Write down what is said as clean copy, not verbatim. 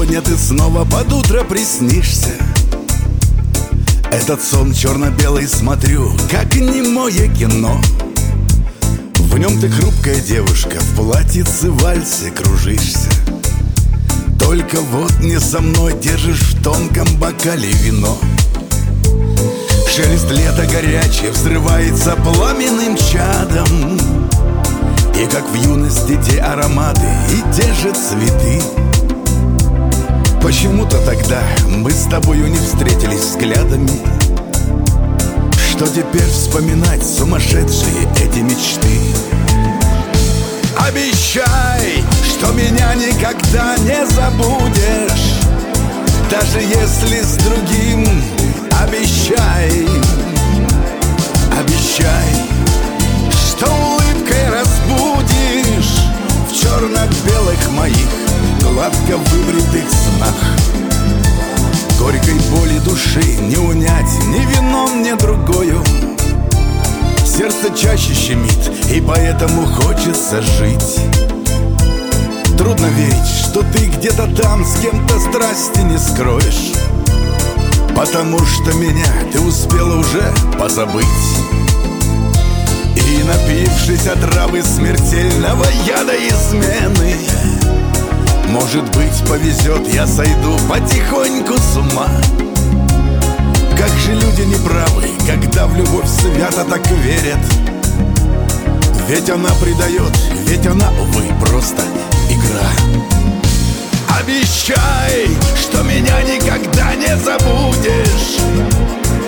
сегодня ты снова под утро приснишься. Этот сон черно-белый смотрю, как немое кино. В нем ты хрупкая девушка, в платьице вальсе кружишься. Только вот не со мной держишь в тонком бокале вино. Шелест лета горячий взрывается пламенным чадом. И как в юности те ароматы и те же цветы. Почему-то тогда мы с тобою не встретились взглядами. Что теперь вспоминать сумасшедшие эти мечты? Обещай, что меня никогда не забудешь, даже если с другим. Обещай, обещай, что улыбкой разбудишь в черно-белых моих гладко выбритых снах. Горькой боли души не унять ни вином, ни другою. Сердце чаще щемит, и поэтому хочется жить. Трудно верить, что ты где-то там с кем-то страсти не скроешь, потому что меня ты успела уже позабыть. И напившись отравы смертельного яда измены, может быть, повезет, я сойду потихоньку с ума. Как же люди неправы, когда в любовь свято так верят. Ведь она предает, ведь она, увы, просто игра. Обещай, что меня никогда не забудешь,